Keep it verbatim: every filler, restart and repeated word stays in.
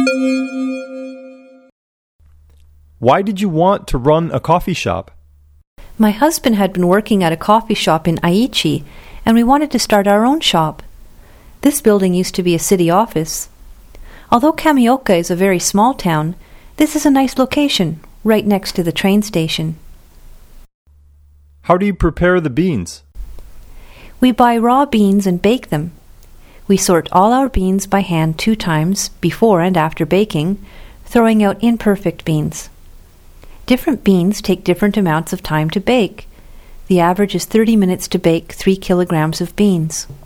Why did you want to run a coffee shop? My husband had been working at a coffee shop in Aichi, and we wanted to start our own shop. This building used to be a city office. Although Kamioka is a very small town, this is a nice location, right next to the train station. How do you prepare the beans? We buy raw beans and bake them. We sort all our beans by hand two times, before and after baking, throwing out imperfect beans. Different beans take different amounts of time to bake. The average is thirty minutes to bake three kilograms of beans.